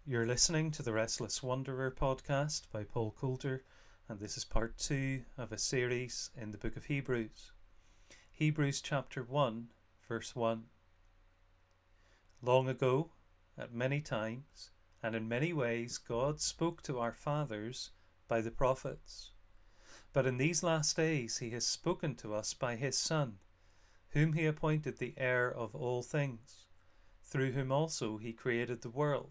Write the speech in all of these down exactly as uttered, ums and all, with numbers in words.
You're listening to the Restless Wanderer podcast by Paul Coulter, and this is part two of a series in the book of Hebrews. Hebrews chapter one, verse one. Long ago, at many times, and in many ways, God spoke to our fathers by the prophets. But in these last days he has spoken to us by his Son, whom he appointed the heir of all things, through whom also he created the world.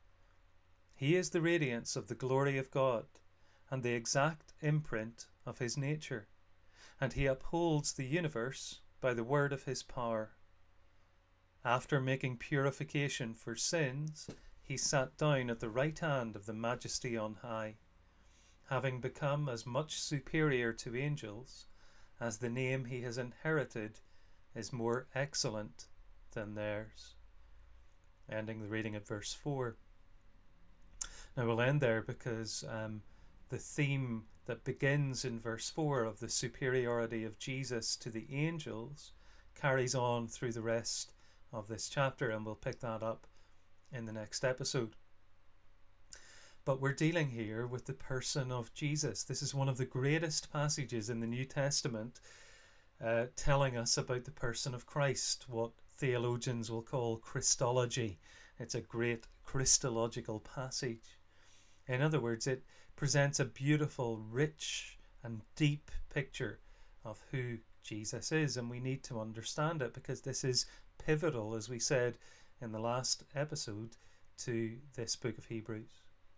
He is the radiance of the glory of God, and the exact imprint of his nature, and he upholds the universe by the word of his power. After making purification for sins, he sat down at the right hand of the Majesty on high, having become as much superior to angels as the name he has inherited is more excellent than theirs. Ending the reading at verse four. Now we'll end there because um, the theme that begins in verse four of the superiority of Jesus to the angels carries on through the rest of this chapter, and we'll pick that up in the next episode. But we're dealing here with the person of Jesus. This is one of the greatest passages in the New Testament uh, telling us about the person of Christ, what theologians will call Christology. It's a great Christological passage. In other words, it presents a beautiful, rich and deep picture of who Jesus is, and we need to understand it because this is pivotal, as we said in the last episode, to this book of Hebrews.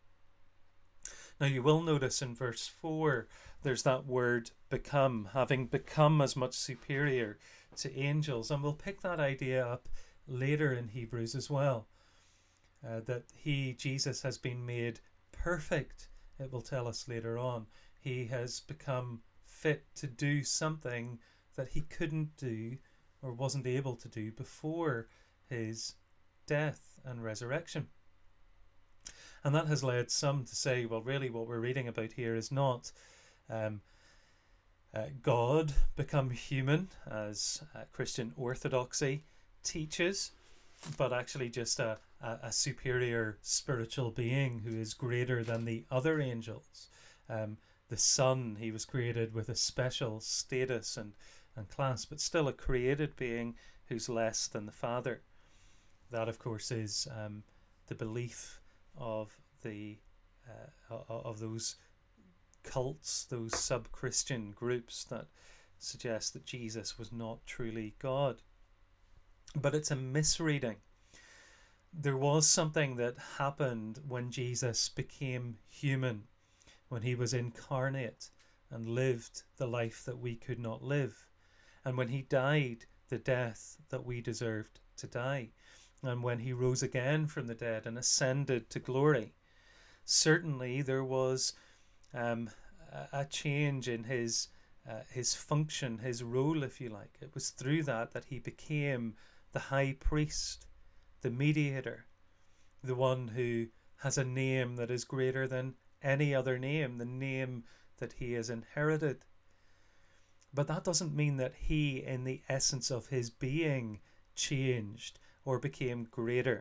Now you will notice in verse four there's that word become, having become as much superior to angels, and we'll pick that idea up later in Hebrews as well, uh, that he, Jesus, has been made perfect. It will tell us later on. He has become fit to do something that he couldn't do or wasn't able to do before his death and resurrection. And that has led some to say, well, really what we're reading about here is not um, uh, God become human, as uh, Christian orthodoxy teaches, but actually just a, a, a superior spiritual being who is greater than the other angels. Um, the Son, he was created with a special status and, and class, but still a created being who's less than the Father. That, of course, is um, the belief of the uh, of those cults, those sub-Christian groups that suggest that Jesus was not truly God. But it's a misreading. There was something that happened when Jesus became human, when he was incarnate and lived the life that we could not live, and when he died the death that we deserved to die, and when he rose again from the dead and ascended to glory. Certainly there was um, a change in his uh, his function, his role, if you like. It was through that that he became the high priest, the mediator, the one who has a name that is greater than any other name, the name that he has inherited. But that doesn't mean that he, in the essence of his being, changed or became greater.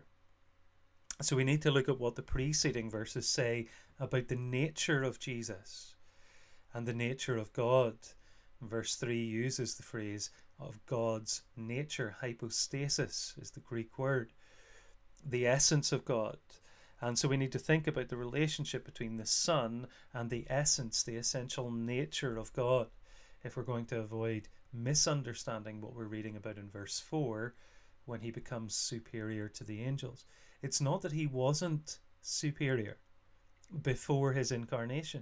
So we need to look at what the preceding verses say about the nature of Jesus and the nature of God. Verse three uses the phrase of God's nature. Hypostasis is the Greek word, the essence of God. And so we need to think about the relationship between the Son and the essence, the essential nature of God, if we're going to avoid misunderstanding what we're reading about in verse four when he becomes superior to the angels. It's not that he wasn't superior before his incarnation,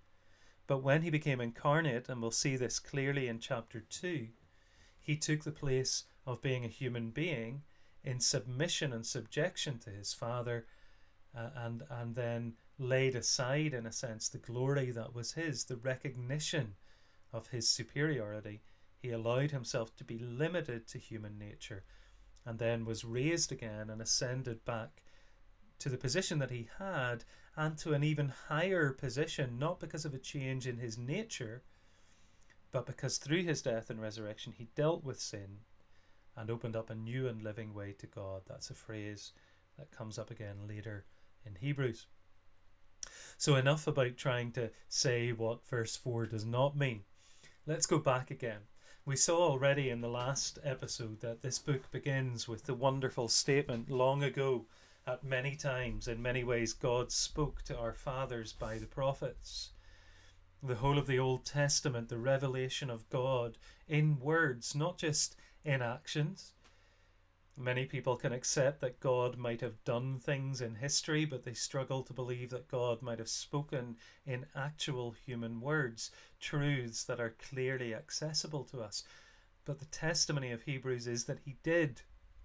but when he became incarnate, and we'll see this clearly in chapter two, he took the place of being a human being in submission and subjection to his Father, uh, and and then laid aside, in a sense, the glory that was his, the recognition of his superiority. He allowed himself to be limited to human nature, and then was raised again and ascended back to the position that he had, and to an even higher position, not because of a change in his nature, but because through his death and resurrection he dealt with sin and opened up a new and living way to God. That's a phrase that comes up again later in Hebrews. So enough about trying to say what verse four does not mean. Let's go back again. We saw already in the last episode that this book begins with the wonderful statement long ago, at many times, in many ways, God spoke to our fathers by the prophets. The whole of the Old Testament, the revelation of God in words, not just in actions. Many people can accept that God might have done things in history, but they struggle to believe that God might have spoken in actual human words, truths that are clearly accessible to us. But the testimony of Hebrews is that he did.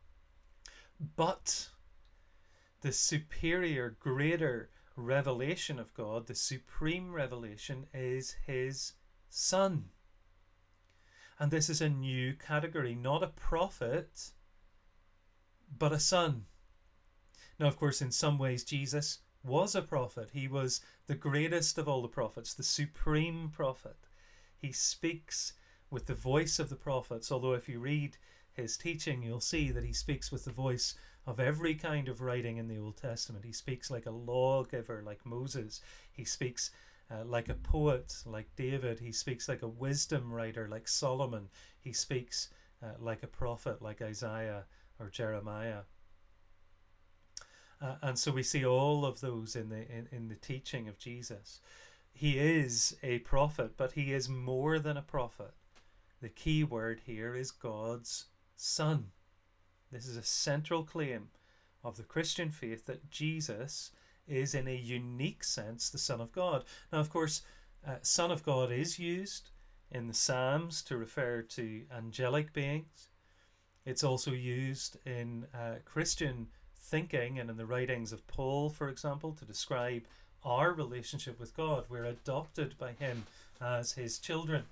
But the superior, greater revelation of God, the supreme revelation, is his Son. And this is a new category, not a prophet, but a son. Now, of course, in some ways, Jesus was a prophet. He was the greatest of all the prophets, the supreme prophet. He speaks with the voice of the prophets, although if you read his teaching, you'll see that he speaks with the voice of every kind of writing in the Old Testament. He speaks like a lawgiver, like Moses. He speaks uh, like a poet, like David. He speaks like a wisdom writer, like Solomon. He speaks uh, like a prophet, like Isaiah or Jeremiah. Uh, and so we see all of those in the in, in the teaching of Jesus. He is a prophet, but he is more than a prophet. The key word here is God's Son. This is a central claim of the Christian faith, that Jesus is in a unique sense the Son of God. Now, of course, uh, Son of God is used in the Psalms to refer to angelic beings. It's also used in uh, Christian thinking and in the writings of Paul, for example, to describe our relationship with God. We're adopted by him as his children.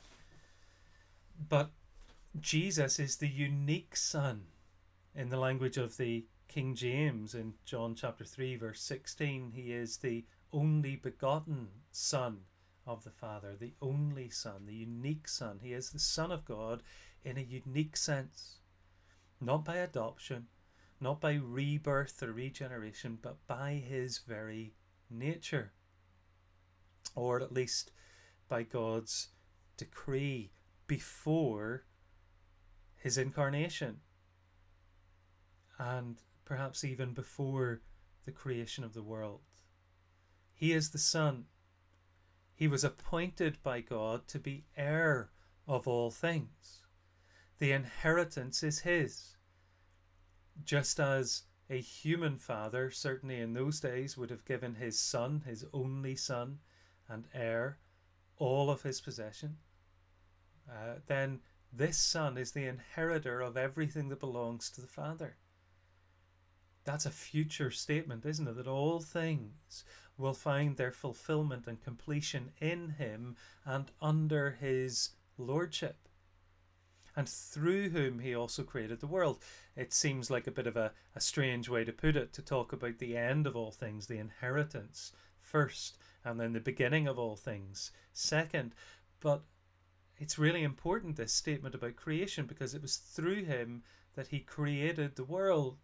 But Jesus is the unique Son. In the language of the King James, in John chapter three, verse sixteen, he is the only begotten Son of the Father, the only Son, the unique Son. He is the Son of God in a unique sense. Not by adoption, not by rebirth or regeneration, but by his very nature. Or at least by God's decree before his incarnation. And perhaps even before the creation of the world. He is the Son. He was appointed by God to be heir of all things. The inheritance is his. Just as a human father, certainly in those days, would have given his son, his only son and heir, all of his possession, uh, then this son is the inheritor of everything that belongs to the Father. That's a future statement, isn't it? That all things will find their fulfillment and completion in him and under his lordship. And through whom he also created the world. It seems like a bit of a, a strange way to put it, to talk about the end of all things, the inheritance first, and then the beginning of all things second. But it's really important, this statement about creation, because it was through him that he created the world.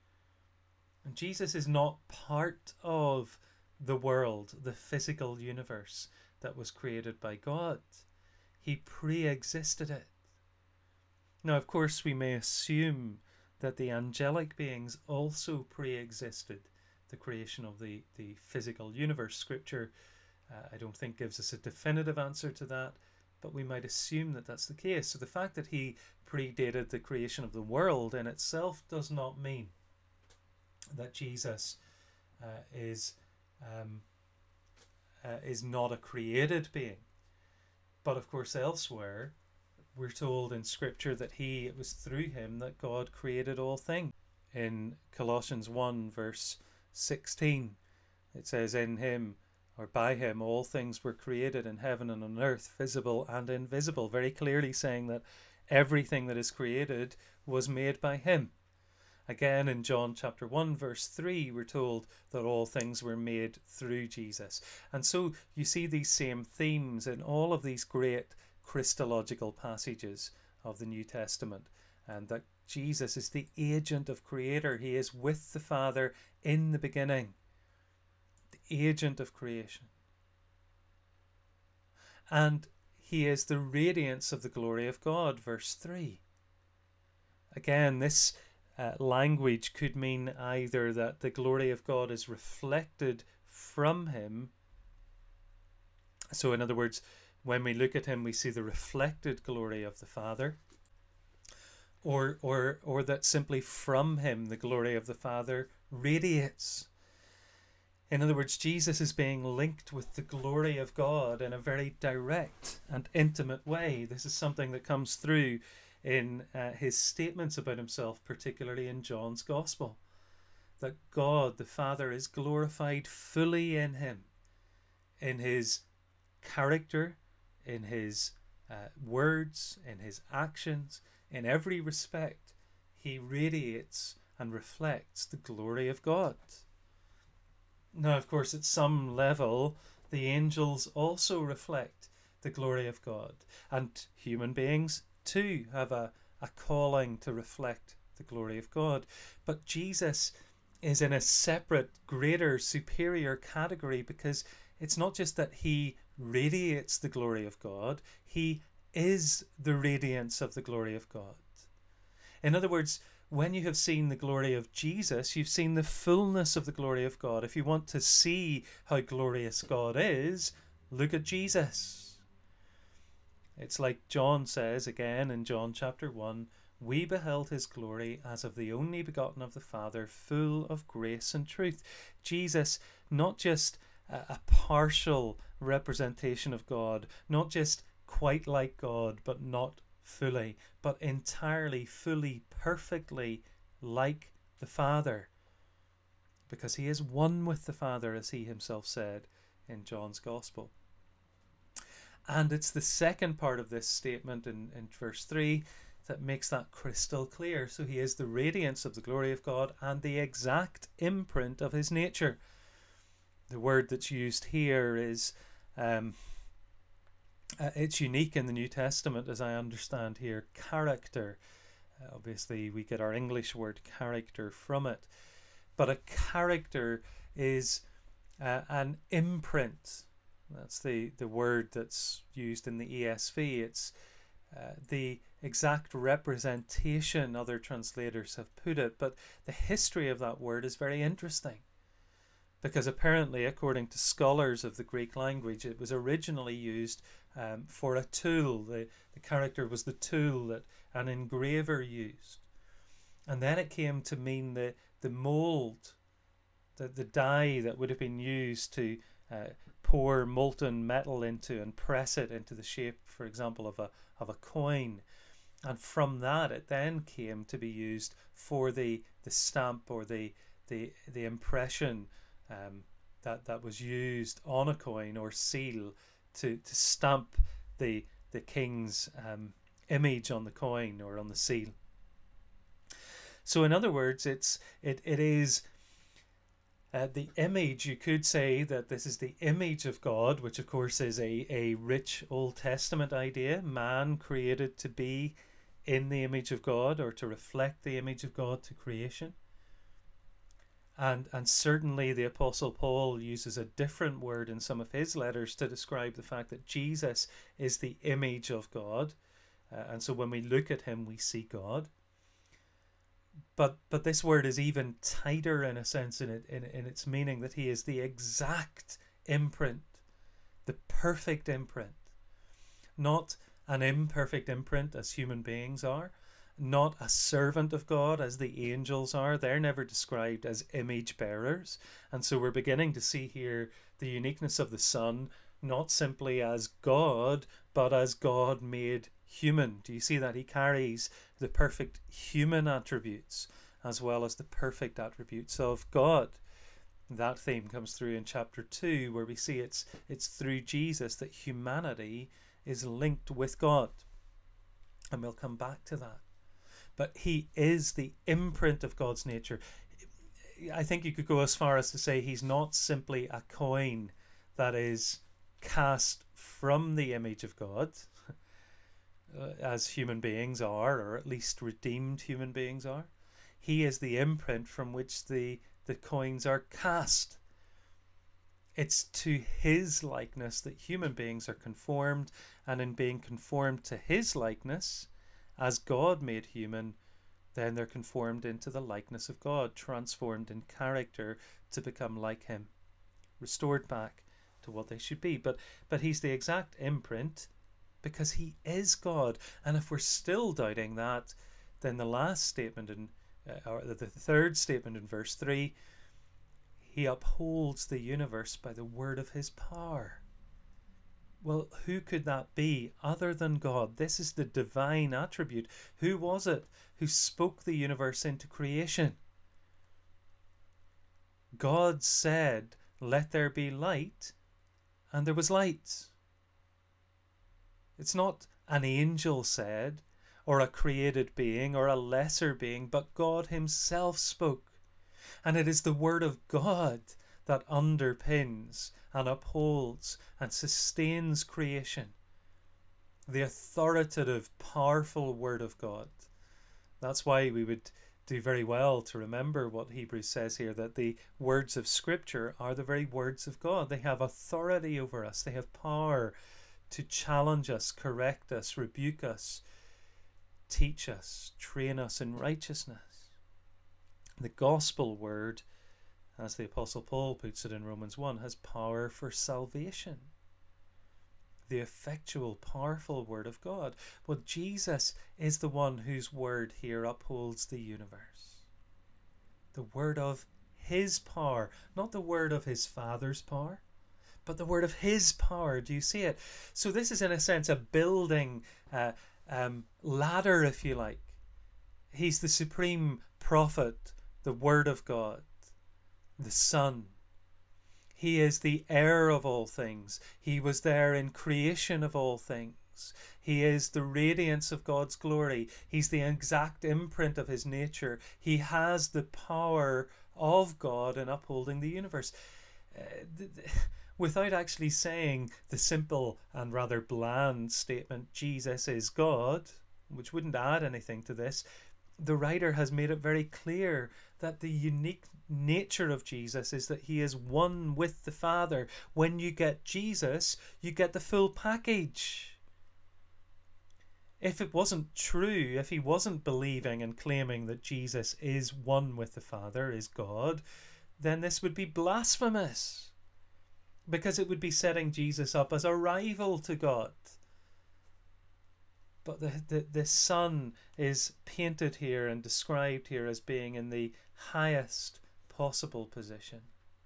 And Jesus is not part of the world, the physical universe that was created by God. He pre-existed it. Now, of course, we may assume that the angelic beings also pre-existed the creation of the, the physical universe. Scripture, uh, I don't think, gives us a definitive answer to that, but we might assume that that's the case. So the fact that he predated the creation of the world in itself does not mean that Jesus uh, is um, uh, is not a created being. But of course, elsewhere, we're told in Scripture that he, it was through him that God created all things. In Colossians one, verse sixteen, it says, in him, or by him, all things were created in heaven and on earth, visible and invisible. Very clearly saying that everything that is created was made by him. Again, in John chapter one, verse three, we're told that all things were made through Jesus. And so you see these same themes in all of these great Christological passages of the New Testament, and that Jesus is the agent of Creator. He is with the Father in the beginning. agent of creation. And he is the radiance of the glory of God, verse three. Again, this uh, language could mean either that the glory of God is reflected from him. So in other words, when we look at him, we see the reflected glory of the Father. Or, or, or that simply from him the glory of the Father radiates. In other words, Jesus is being linked with the glory of God in a very direct and intimate way. This is something that comes through in uh, his statements about himself, particularly in John's Gospel. That God, the Father, is glorified fully in him, in his character, in his uh, words, in his actions, in every respect. He radiates and reflects the glory of God. Now, of course, at some level, the angels also reflect the glory of God. And human beings, too, have a, a calling to reflect the glory of God. But Jesus is in a separate, greater, superior category, because it's not just that he radiates the glory of God, he is the radiance of the glory of God. In other words, when you have seen the glory of Jesus, you've seen the fullness of the glory of God. If you want to see how glorious God is, look at Jesus. It's like John says again in John chapter one, we beheld his glory as of the only begotten of the Father, full of grace and truth. Jesus, not just a, a partial representation of God, not just quite like God, but not fully, but entirely, fully, perfectly like the Father, because he is one with the Father, as he himself said in John's Gospel. And it's the second part of this statement in, in verse three that makes that crystal clear. So he is the radiance of the glory of God and the exact imprint of his nature. The word that's used here is um, Uh, it's unique in the New Testament, as I understand here, character. Uh, obviously, we get our English word character from it. But a character is uh, an imprint. That's the, the word that's used in the E S V. It's uh, the exact representation, other translators have put it. But the history of that word is very interesting, because apparently, according to scholars of the Greek language, it was originally used um, for a tool. The, the character was the tool that an engraver used. And then it came to mean the, the mold, the, the die that would have been used to uh, pour molten metal into and press it into the shape, for example, of a, of a coin. And from that, it then came to be used for the, the stamp or the, the, the impression Um, that that was used on a coin or seal to, to stamp the the king's um, image on the coin or on the seal. So in other words, it's it it is uh, the image. You could say that this is the image of God, which of course is a, a rich Old Testament idea. Man created to be in the image of God, or to reflect the image of God to creation. And and certainly the Apostle Paul uses a different word in some of his letters to describe the fact that Jesus is the image of God. Uh, and so when we look at him, we see God. But but this word is even tighter in a sense in it in, in its meaning, that he is the exact imprint, the perfect imprint. Not an imperfect imprint as human beings are, not a servant of God as the angels are. They're never described as image bearers. And so we're beginning to see here the uniqueness of the Son, not simply as God, but as God made human. Do you see that? He carries the perfect human attributes as well as the perfect attributes of God. That theme comes through in chapter two, where we see it's it's through Jesus that humanity is linked with God. And we'll come back to that. But he is the imprint of God's nature. I think you could go as far as to say he's not simply a coin that is cast from the image of God, as human beings are, or at least redeemed human beings are. He is the imprint from which the, the coins are cast. It's to his likeness that human beings are conformed, and in being conformed to his likeness, as God made human, then they're conformed into the likeness of God, transformed in character to become like him, restored back to what they should be. But but he's the exact imprint because he is God. And if we're still doubting that, then the last statement in uh, or the third statement in verse three, he upholds the universe by the word of his power. Well, who could that be other than God? This is the divine attribute. Who was it who spoke the universe into creation? God said, "Let there be light," and there was light. It's not an angel said, or a created being, or a lesser being, but God himself spoke. And it is the word of God that underpins and upholds and sustains creation. The authoritative, powerful word of God. That's why we would do very well to remember what Hebrews says here, that the words of Scripture are the very words of God. They have authority over us. They have power to challenge us, correct us, rebuke us, teach us, train us in righteousness. The gospel word, as the Apostle Paul puts it in Romans one, has power for salvation. The effectual, powerful word of God. Well, Jesus is the one whose word here upholds the universe. The word of his power, not the word of his Father's power, but the word of his power. Do you see it? So this is in a sense a building uh, um, ladder, if you like. He's the supreme prophet, the word of God, the Son. He is the heir of all things. He was there in creation of all things. He is the radiance of God's glory. He's the exact imprint of his nature. He has the power of God in upholding the universe. Uh, th- th- without actually saying the simple and rather bland statement, Jesus is God, which wouldn't add anything to this, the writer has made it very clear that the unique nature of Jesus is that he is one with the Father. When you get Jesus, you get the full package. If it wasn't true, if he wasn't believing and claiming that Jesus is one with the Father, is God, then this would be blasphemous, because it would be setting Jesus up as a rival to God. But the, the, the Son is painted here and described here as being in the highest possible position.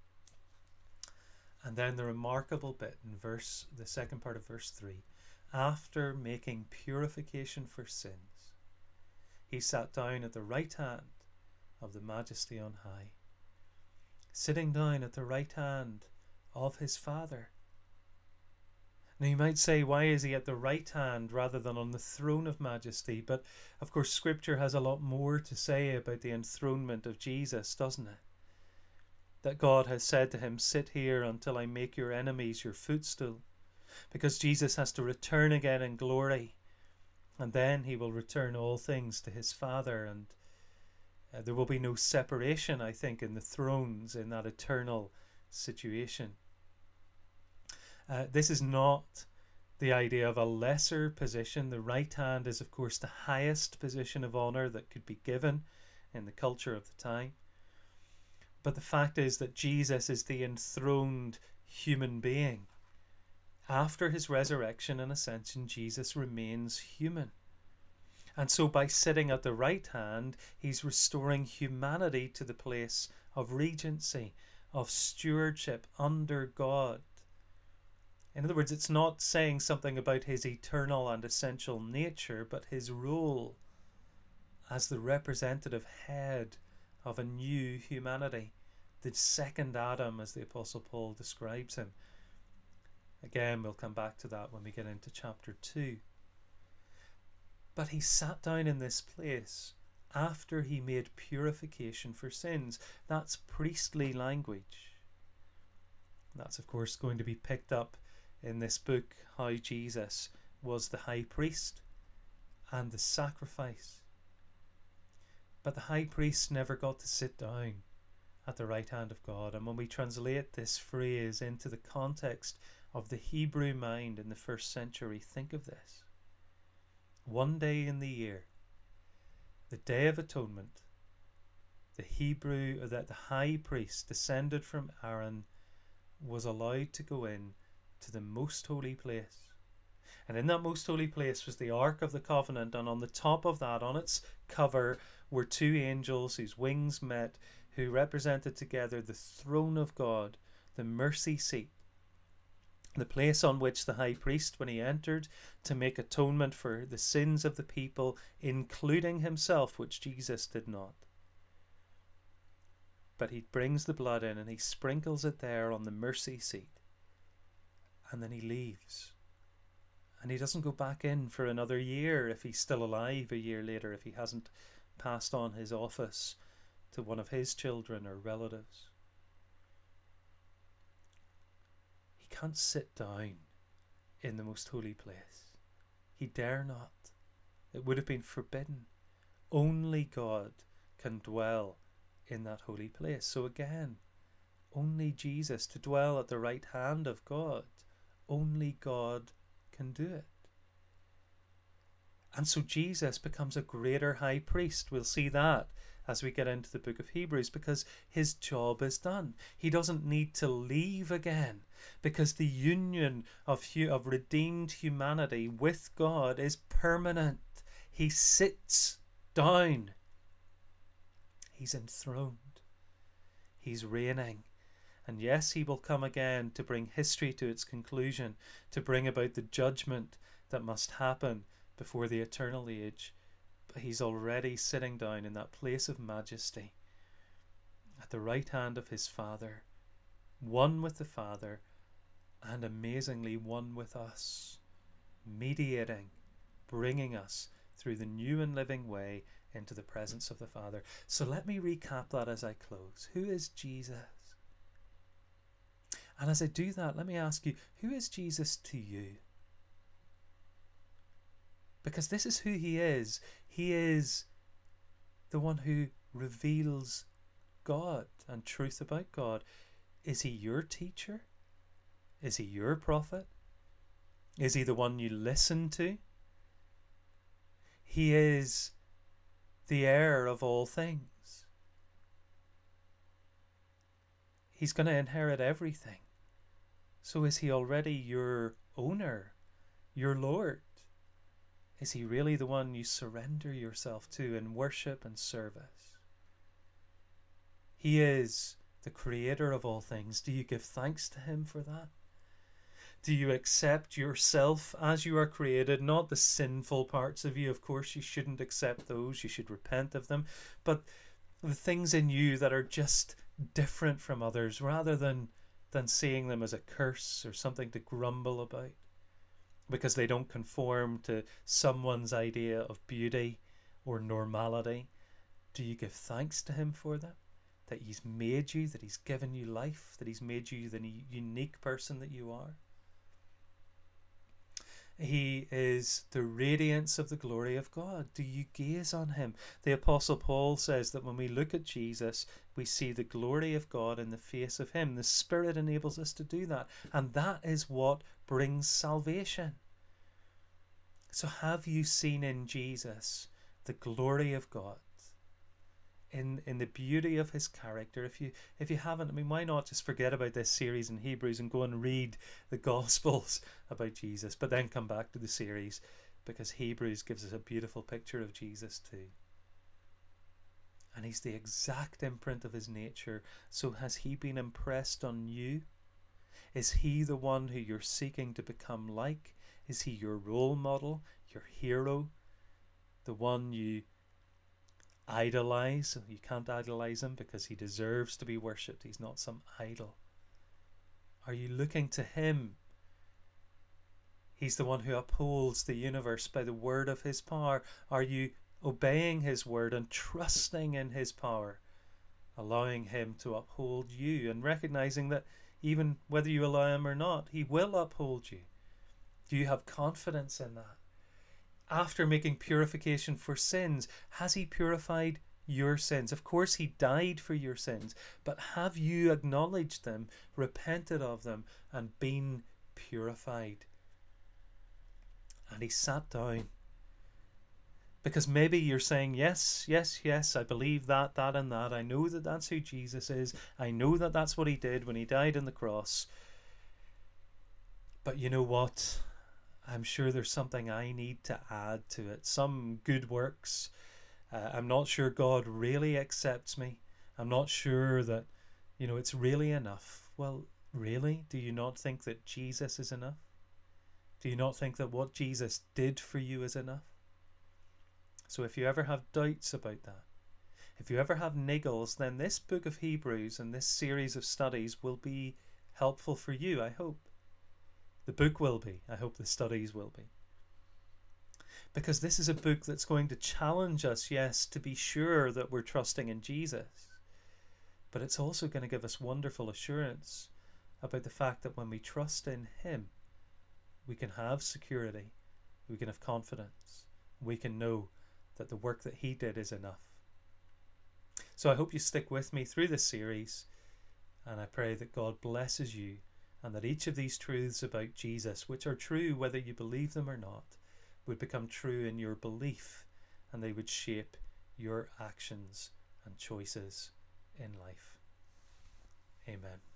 And then the remarkable bit in verse, the second part of verse three, after making purification for sins, he sat down at the right hand of the Majesty on high. Sitting down at the right hand of his Father. Now you might say, why is he at the right hand rather than on the throne of majesty? But of course Scripture has a lot more to say about the enthronement of Jesus, doesn't it? That God has said to him, sit here until I make your enemies your footstool. Because Jesus has to return again in glory. And then he will return all things to his Father. And uh, there will be no separation, I think, in the thrones in that eternal situation. Uh, this is not the idea of a lesser position. The right hand is, of course, the highest position of honour that could be given in the culture of the time. But the fact is that Jesus is the enthroned human being. After his resurrection and ascension, Jesus remains human. And so by sitting at the right hand, he's restoring humanity to the place of regency, of stewardship under God. In other words, it's not saying something about his eternal and essential nature, but his role as the representative head of a new humanity, the second Adam, as the Apostle Paul describes him. Again, we'll come back to that when we get into chapter two. But he sat down in this place after he made purification for sins. That's priestly language. That's, of course, going to be picked up in this book, how Jesus was the high priest and the sacrifice. But the high priest never got to sit down at the right hand of God. And when we translate this phrase into the context of the Hebrew mind in the first century, think of this. One day in the year, the Day of Atonement, the Hebrew, or that the high priest descended from Aaron, was allowed to go in to the most holy place. And in that most holy place was the Ark of the Covenant, and on the top of that, on its cover, were two angels whose wings met, who represented together the throne of God, the mercy seat, the place on which the high priest, when he entered to make atonement for the sins of the people, including himself, which Jesus did not. But he brings the blood in and he sprinkles it there on the mercy seat. And then he leaves. And he doesn't go back in for another year if he's still alive a year later, if he hasn't passed on his office to one of his children or relatives. He can't sit down in the most holy place. He dare not. It would have been forbidden. Only God can dwell in that holy place. So again, only Jesus to dwell at the right hand of God. Only God can do it. And so Jesus becomes a greater high priest. We'll see that as we get into the book of Hebrews, because his job is done. He doesn't need to leave again, because the union of, hu- of redeemed humanity with God is permanent. He sits down. He's enthroned. He's reigning. And yes, he will come again to bring history to its conclusion, to bring about the judgment that must happen before the eternal age. But he's already sitting down in that place of majesty at the right hand of his Father, one with the Father, and amazingly one with us, mediating, bringing us through the new and living way into the presence of the Father. So let me recap that as I close. Who is Jesus? And as I do that, let me ask you, who is Jesus to you? Because this is who he is. He is the one who reveals God and truth about God. Is he your teacher? Is he your prophet? Is he the one you listen to? He is the heir of all things. He's going to inherit everything. So is he already your owner, your Lord? Is he really the one you surrender yourself to in worship and service? He is the creator of all things. Do you give thanks to him for that? Do you accept yourself as you are created? Not the sinful parts of you. Of course, you shouldn't accept those. You should repent of them. But the things in you that are just different from others, rather than, than seeing them as a curse or something to grumble about, because they don't conform to someone's idea of beauty or normality. Do you give thanks to him for that? That he's made you, that he's given you life, that he's made you the unique person that you are? He is the radiance of the glory of God. Do you gaze on him? The Apostle Paul says that when we look at Jesus, we see the glory of God in the face of him. The Spirit enables us to do that. And that is what brings salvation. So have you seen in Jesus the glory of God? In, in the beauty of his character? If you if you haven't, I mean, why not just forget about this series in Hebrews and go and read the Gospels about Jesus, but then come back to the series, because Hebrews gives us a beautiful picture of Jesus too. And he's the exact imprint of his nature. So has he been impressed on you? Is he the one who you're seeking to become like? Is he your role model, your hero, the one you idolize? You can't idolize him because he deserves to be worshipped. He's not some idol. Are you looking to him? He's the one who upholds the universe by the word of his power. Are you obeying his word and trusting in his power, allowing him to uphold you, and recognizing that even whether you allow him or not, he will uphold you? Do you have confidence in that? After making purification for sins, has he purified your sins. Of course, he died for your sins, but have you acknowledged them, repented of them, and been purified? And he sat down. Because maybe you're saying, yes, yes, yes, I believe that, that, and that. I know that that's who Jesus is. I know that that's what he did when he died on the cross. But you know what? I'm sure there's something I need to add to it. Some good works. Uh, I'm not sure God really accepts me. I'm not sure that, you know, it's really enough. Well, really? Do you not think that Jesus is enough? Do you not think that what Jesus did for you is enough? So if you ever have doubts about that, if you ever have niggles, then this book of Hebrews and this series of studies will be helpful for you, I hope. The book will be. I hope the studies will be. Because this is a book that's going to challenge us, yes, to be sure that we're trusting in Jesus. But it's also going to give us wonderful assurance about the fact that when we trust in him, we can have security, we can have confidence, we can know that the work that he did is enough. So I hope you stick with me through this series, and I pray that God blesses you, and that each of these truths about Jesus, which are true whether you believe them or not, would become true in your belief, and they would shape your actions and choices in life. Amen.